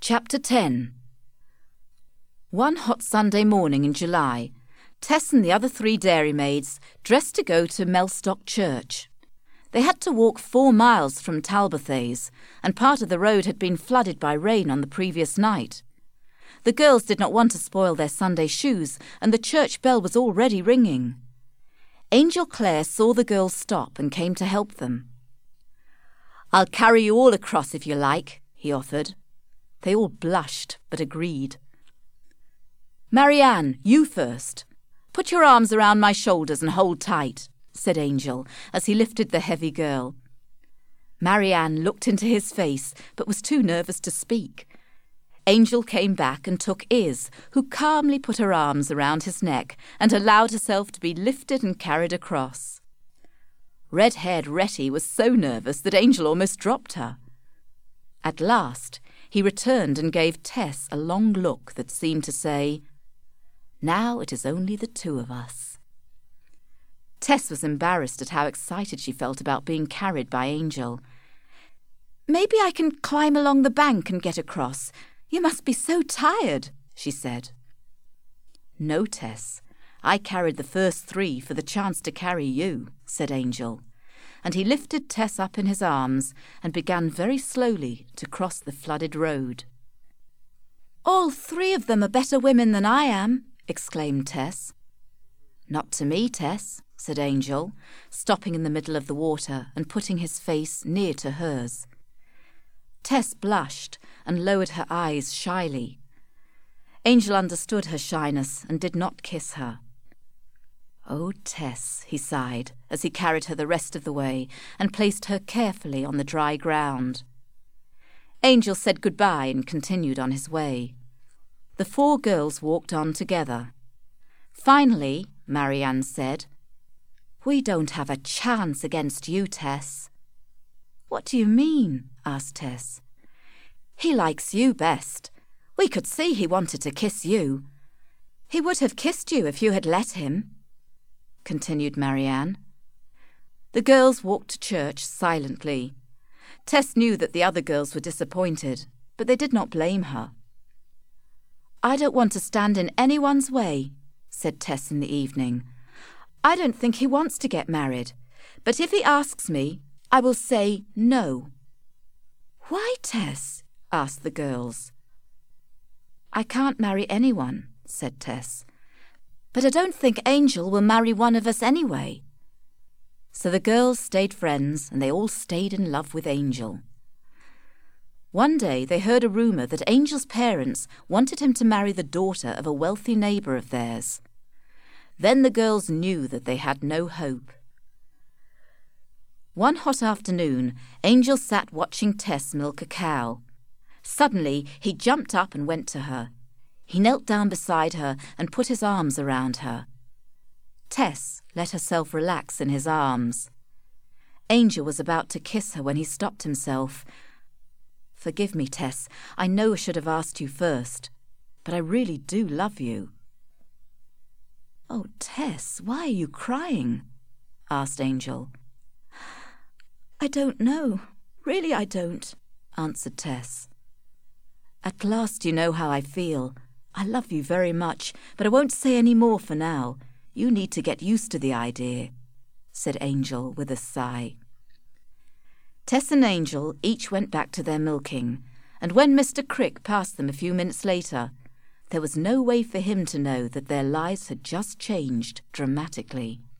Chapter 10. One hot Sunday morning in July, Tess and the other 3 dairymaids dressed to go to Mellstock Church. They had to walk 4 miles from Talbothays, and part of the road had been flooded by rain on the previous night. The girls did not want to spoil their Sunday shoes, and the church bell was already ringing. Angel Clare saw the girls stop and came to help them. "I'll carry you all across if you like," he offered. They all blushed, but agreed. "Marianne, you first. Put your arms around my shoulders and hold tight," said Angel, as he lifted the heavy girl. Marianne looked into his face, but was too nervous to speak. Angel came back and took Iz, who calmly put her arms around his neck and allowed herself to be lifted and carried across. Red-haired Retty was so nervous that Angel almost dropped her. At last, he returned and gave Tess a long look that seemed to say, "Now it is only the 2 of us." Tess was embarrassed at how excited she felt about being carried by Angel. "Maybe I can climb along the bank and get across. You must be so tired," she said. "No, Tess. I carried the first 3 for the chance to carry you," said Angel, and he lifted Tess up in his arms and began very slowly to cross the flooded road. "All 3 of them are better women than I am," exclaimed Tess. "Not to me, Tess," said Angel, stopping in the middle of the water and putting his face near to hers. Tess blushed and lowered her eyes shyly. Angel understood her shyness and did not kiss her. "Oh, Tess," he sighed as he carried her the rest of the way and placed her carefully on the dry ground. Angel said goodbye and continued on his way. The 4 girls walked on together. Finally, Marianne said, "We don't have a chance against you, Tess." "What do you mean?" asked Tess. "He likes you best. We could see he wanted to kiss you. He would have kissed you if you had let him," continued Marianne. The girls walked to church silently. Tess knew that the other girls were disappointed, but they did not blame her. "I don't want to stand in anyone's way," said Tess in the evening. "I don't think he wants to get married, but if he asks me, I will say no." "Why, Tess?" asked the girls. "I can't marry anyone," said Tess. "But I don't think Angel will marry one of us anyway." So the girls stayed friends, and they all stayed in love with Angel. One day they heard a rumour that Angel's parents wanted him to marry the daughter of a wealthy neighbour of theirs. Then the girls knew that they had no hope. One hot afternoon, Angel sat watching Tess milk a cow. Suddenly, he jumped up and went to her. He knelt down beside her and put his arms around her. Tess let herself relax in his arms. Angel was about to kiss her when he stopped himself. "Forgive me, Tess. I know I should have asked you first, but I really do love you." "Oh, Tess, why are you crying?" asked Angel. "I don't know. Really, I don't," answered Tess. "At last you know how I feel. I love you very much, but I won't say any more for now. You need to get used to the idea," said Angel with a sigh. Tess and Angel each went back to their milking, and when Mr. Crick passed them a few minutes later, there was no way for him to know that their lives had just changed dramatically.